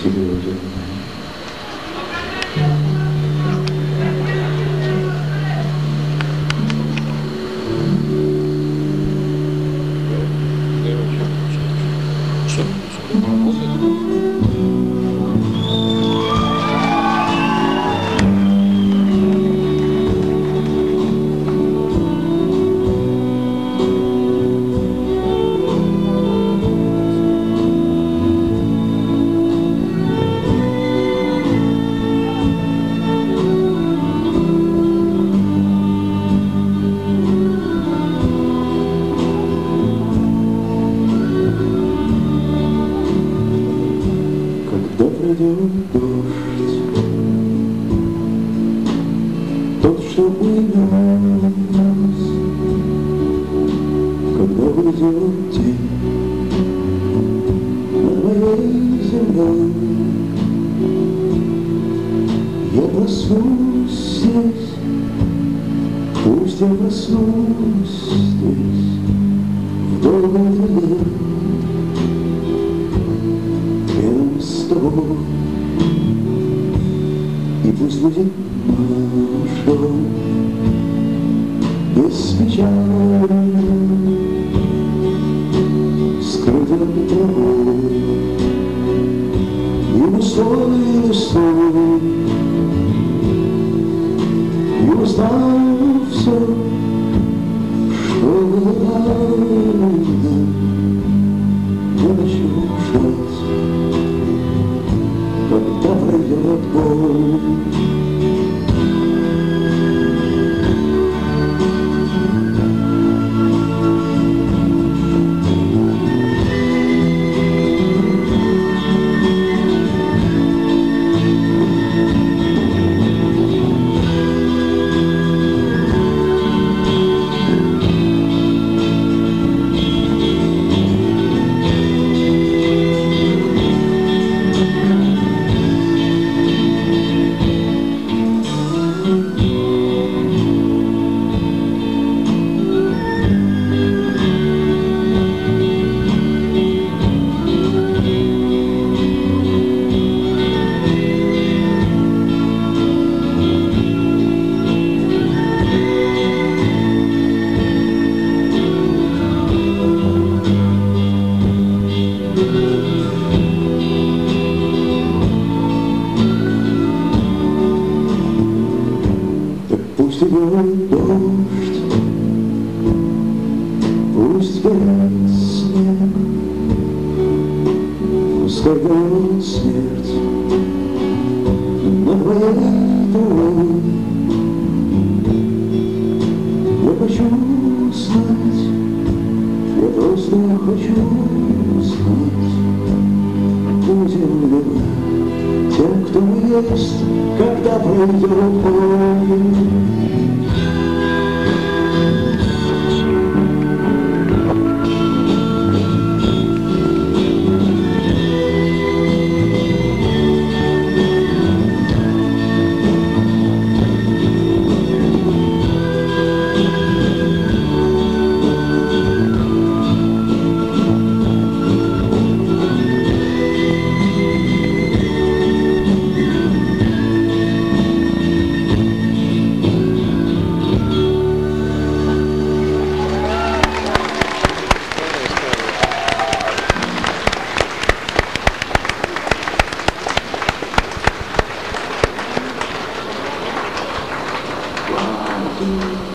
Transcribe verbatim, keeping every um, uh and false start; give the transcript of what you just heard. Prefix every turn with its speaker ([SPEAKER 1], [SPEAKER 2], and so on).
[SPEAKER 1] серьезен. Когда пройдет дождь, тот, что уйдет нас, когда уйдет день над моей землей, я проснусь здесь, пусть я проснусь здесь, в долгой траве, рядом с тобой. И пусть будет наш дом беспечален, скрытым травой и густой листвой. И узнаю все, что было тайно, я начну ждать, когда пройдет боль. Пусть идет дождь, пусть горит снег, пускай горит смерть над моей дорогой. Я хочу знать, я просто хочу знать, будем ли мы тем, кто мы есть, когда пройдет боль.